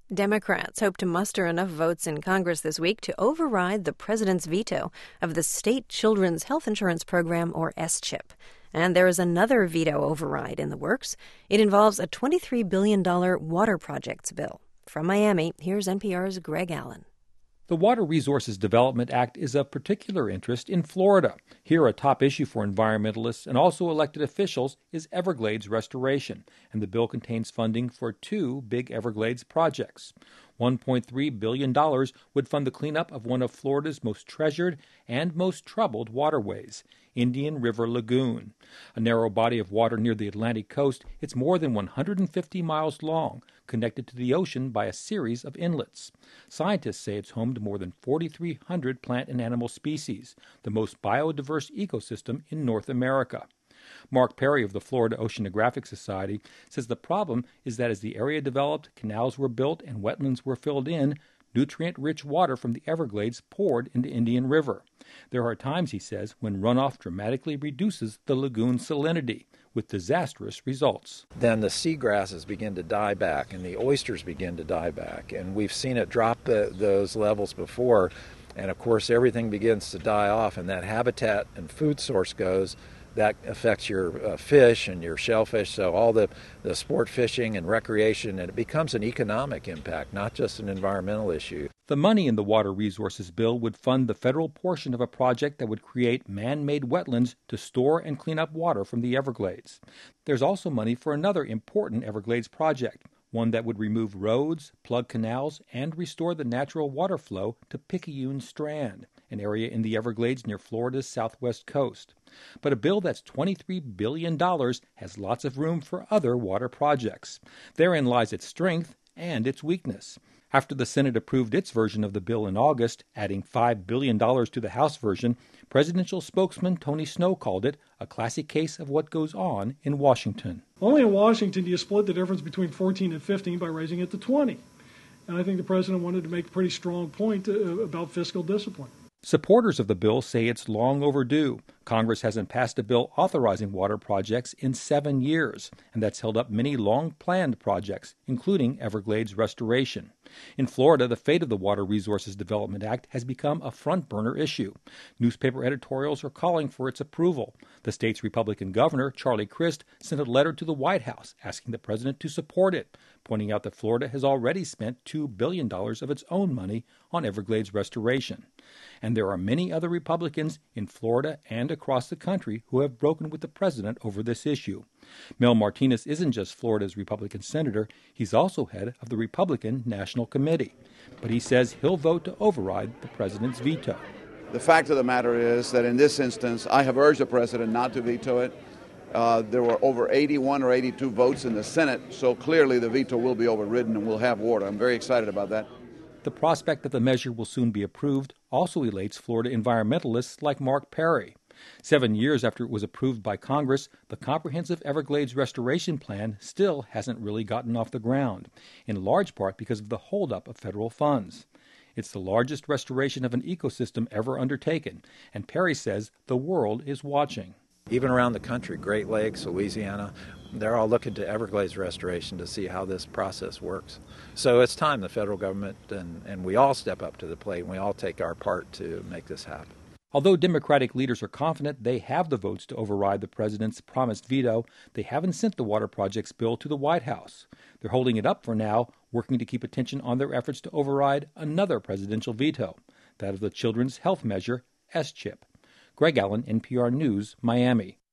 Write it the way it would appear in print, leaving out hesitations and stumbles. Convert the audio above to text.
Democrats hope to muster enough votes in Congress this week to override the president's veto of the State Children's Health Insurance Program, or SCHIP. And there is another veto override in the works. It involves a $23 billion water projects bill. From Miami, here's NPR's Greg Allen. The Water Resources Development Act is of particular interest in Florida. Here, a top issue for environmentalists and also elected officials is Everglades restoration, and the bill contains funding for two big Everglades projects. $1.3 billion would fund the cleanup of one of Florida's most treasured and most troubled waterways, Indian River Lagoon. A narrow body of water near the Atlantic coast, it's more than 150 miles long, connected to the ocean by a series of inlets. Scientists say it's home to more than 4,300 plant and animal species, the most biodiverse ecosystem in North America. Mark Perry of the Florida Oceanographic Society says the problem is that as the area developed, canals were built, and wetlands were filled in, nutrient-rich water from the Everglades poured into Indian River. There are times, he says, when runoff dramatically reduces the lagoon's salinity, with disastrous results. Then the seagrasses begin to die back and the oysters begin to die back. And we've seen it drop those levels before. And of course, everything begins to die off, and that habitat and food source goes. That affects your fish and your shellfish, so all the sport fishing and recreation, and it becomes an economic impact, not just an environmental issue. The money in the Water Resources Bill would fund the federal portion of a project that would create man-made wetlands to store and clean up water from the Everglades. There's also money for another important Everglades project, one that would remove roads, plug canals, and restore the natural water flow to Picayune Strand, an area in the Everglades near Florida's southwest coast. But a bill that's $23 billion has lots of room for other water projects. Therein lies its strength and its weakness. After the Senate approved its version of the bill in August, adding $5 billion to the House version, presidential spokesman Tony Snow called it a classic case of what goes on in Washington. Only in Washington do you split the difference between 14 and 15 by raising it to 20. And I think the president wanted to make a pretty strong point about fiscal discipline. Supporters of the bill say it's long overdue. Congress hasn't passed a bill authorizing water projects in 7 years, and that's held up many long-planned projects, including Everglades restoration. In Florida, the fate of the Water Resources Development Act has become a front-burner issue. Newspaper editorials are calling for its approval. The state's Republican governor, Charlie Crist, sent a letter to the White House asking the president to support it, pointing out that Florida has already spent $2 billion of its own money on Everglades restoration. And there are many other Republicans in Florida and across the country who have broken with the president over this issue. Mel Martinez isn't just Florida's Republican senator, he's also head of the Republican National Committee. But he says he'll vote to override the president's veto. The fact of the matter is that in this instance, I have urged the president not to veto it. There were over 81 or 82 votes in the Senate, so clearly the veto will be overridden and we'll have water. I'm very excited about that. The prospect that the measure will soon be approved also elates Florida environmentalists like Mark Perry. 7 years after it was approved by Congress, the Comprehensive Everglades Restoration Plan still hasn't really gotten off the ground, in large part because of the holdup of federal funds. It's the largest restoration of an ecosystem ever undertaken, and Perry says the world is watching. Even around the country, Great Lakes, Louisiana, they're all looking to Everglades restoration to see how this process works. So it's time the federal government and we all step up to the plate and we all take our part to make this happen. Although Democratic leaders are confident they have the votes to override the president's promised veto, they haven't sent the water projects bill to the White House. They're holding it up for now, working to keep attention on their efforts to override another presidential veto, that of the children's health measure, SCHIP. Greg Allen, NPR News, Miami.